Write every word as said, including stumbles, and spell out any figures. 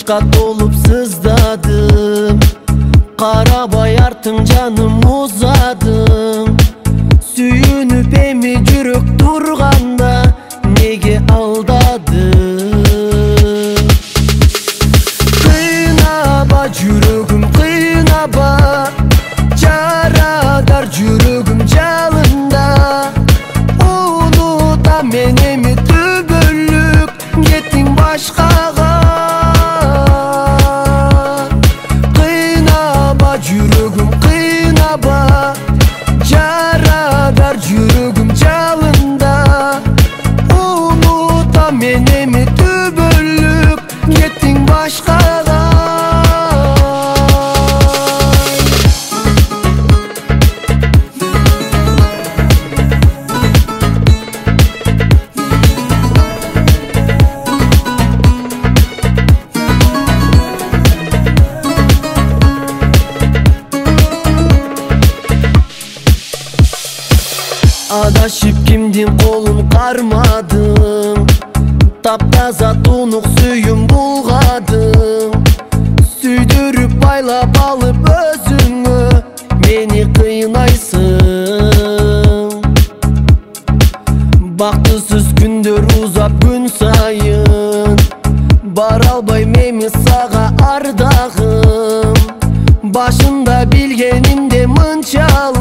Aşka dolup sızdadım, karabay артың жаным узадым. Сүйүнүп эми жүрөк турганда неге алдадың? Кыйнаба жүрөгүм, кыйнаба, жарадар жүрөгүм жалында. Унута мен эми түбөлүк кеттиң башкага. Кыйнаба жүрөгүм, кыйнаба, жарадар жүрөгүм жалында. Унута мен эми түбөлүк кеттиң башкага. Адашып кимдин колун кармадым, таптаза тунук сүйүм булгадым. Сүйдүрүп байлап алып өзүңө мени кыйнайсың. Бактысыз күндөр узап күн сайын, бара албайм эми сага ардагым. Башында билгенимде мынчалык